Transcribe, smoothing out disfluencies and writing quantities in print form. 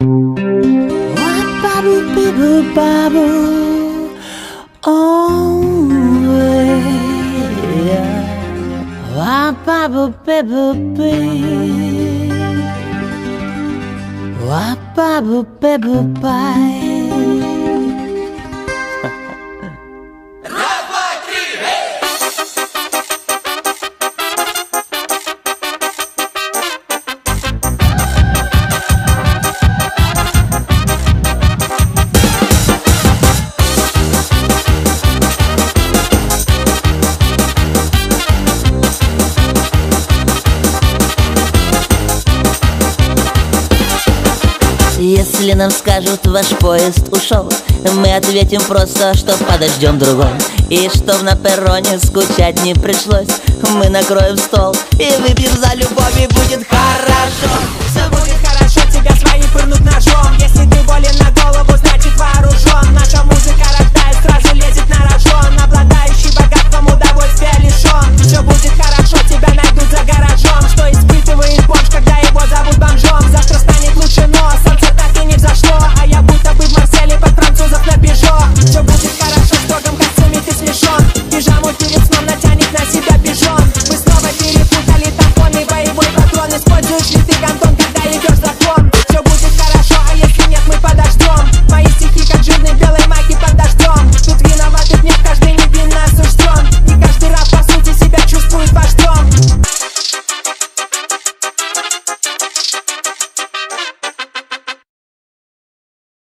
Если нам скажут, ваш поезд ушел, мы ответим просто, что подождем другой. И чтоб на перроне скучать не пришлось, мы накроем стол и выпьем за любовь, и будет хорошо. Все будет хорошо, тебя свои пырнут ножом. Если ты болен на голову, значит вооружен. Наша музыка рождает, сразу лезет на рожон. Обладающий богатством, удовольствия лишен. Все будет хорошо, тебя найдут за гаражом. Что испытывает бомж, когда его зовут бомжом? Завтра станет лучше, но солнце так и не взошло. А я будто бы в Марселе под французов на Пежо. Все будет хорошо, в строгом костюме ты смешон. Пижаму перед сном натянет на себя пижон. Вы снова перепутали тампоны, боевой патрон. Используешь ли ты контроль?